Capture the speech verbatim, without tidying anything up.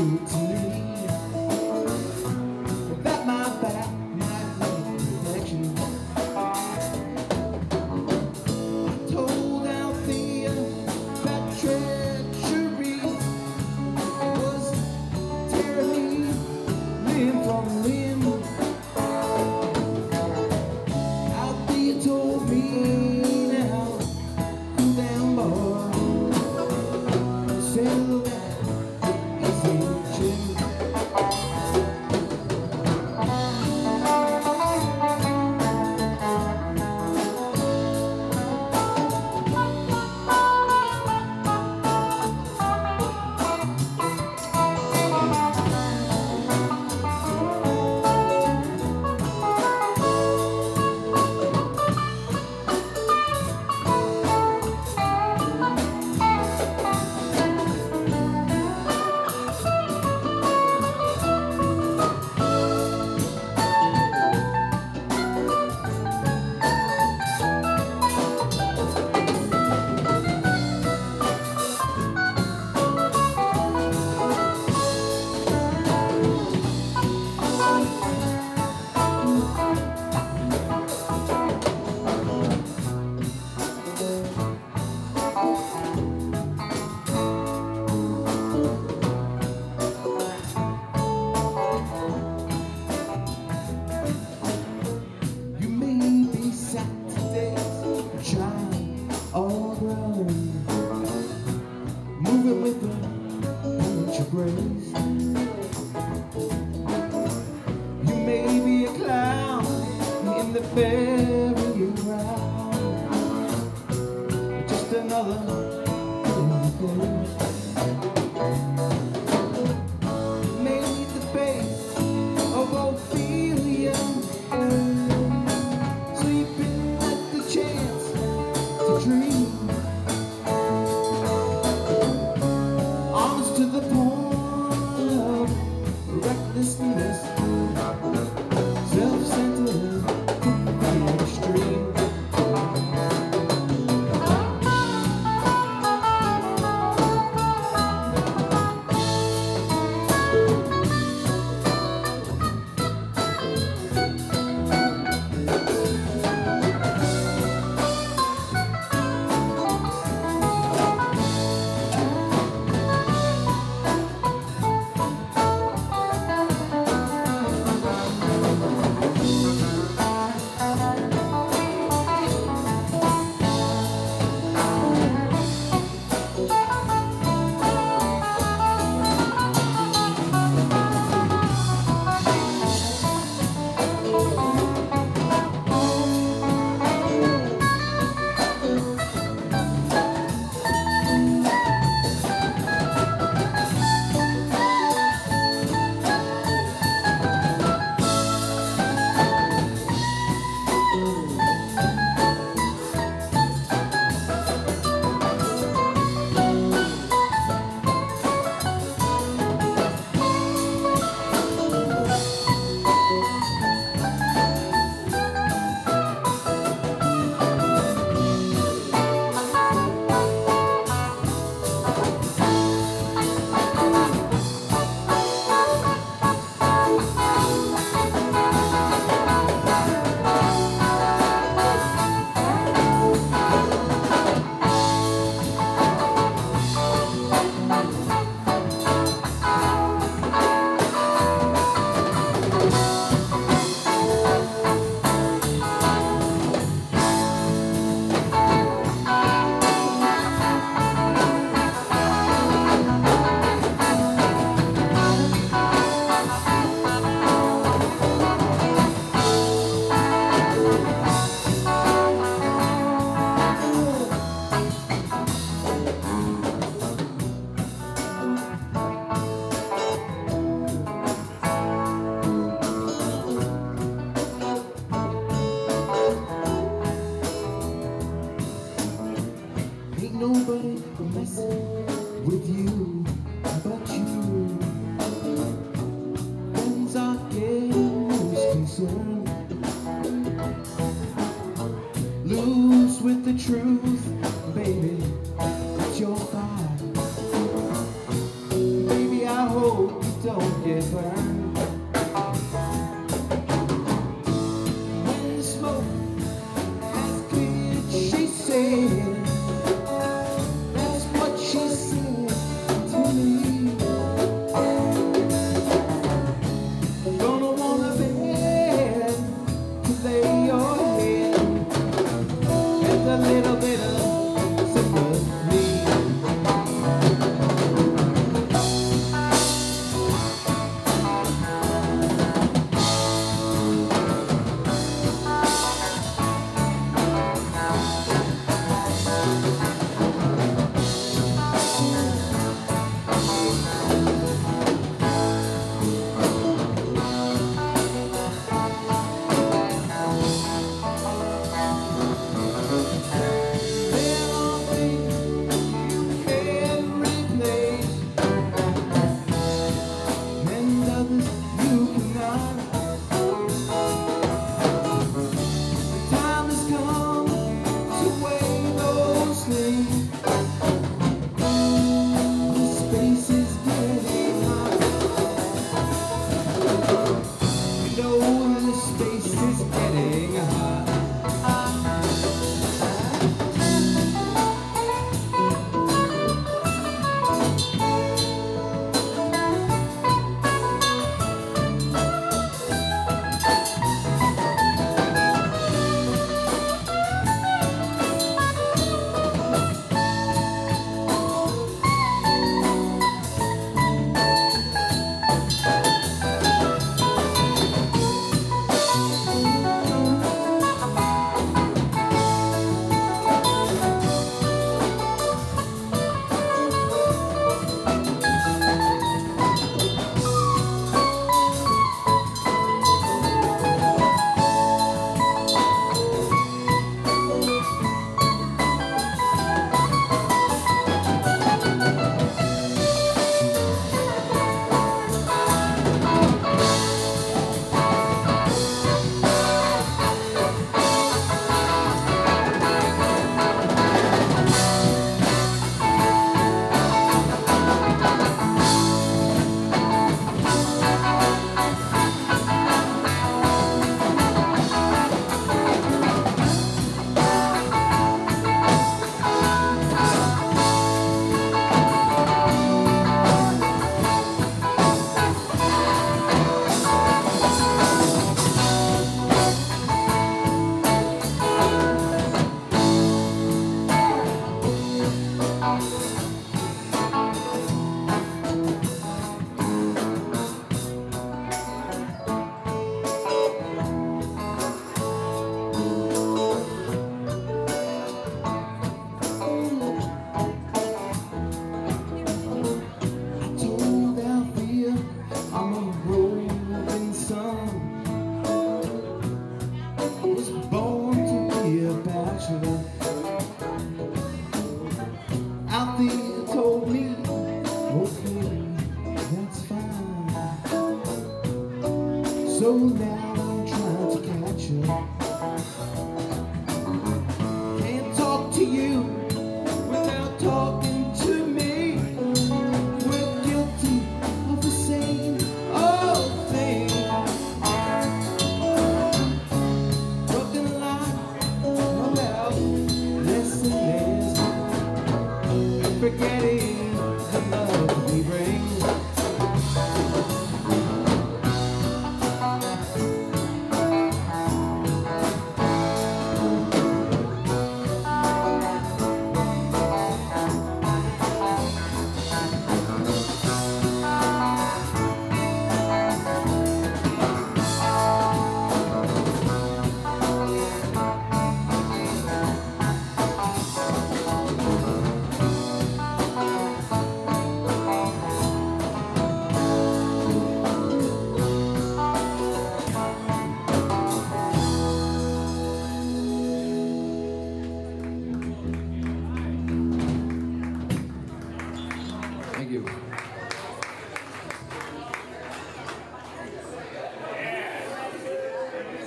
good to me. That my back might need protection. I told Althea that treachery was tearing me limb from limb. Althea told me now, cool down, boy. Settle down. All grown, moving with a bunch of grace. You may be a clown in the fairy ground, just another face. Made the face of Ophelia, sleeping at the chance to dream. Honest to the point of recklessness, self-centered to the extreme. Nobody messing with you but you. Things are getting most concerned. Loose with the truth, baby, it's your fire. Baby, I hope don't get burned. When the smoke has cleared, she said, that's what she said to me. Gonna wanna bed to lay your head and a little bit of sympathy. Althea told me, okay, that's fine. So now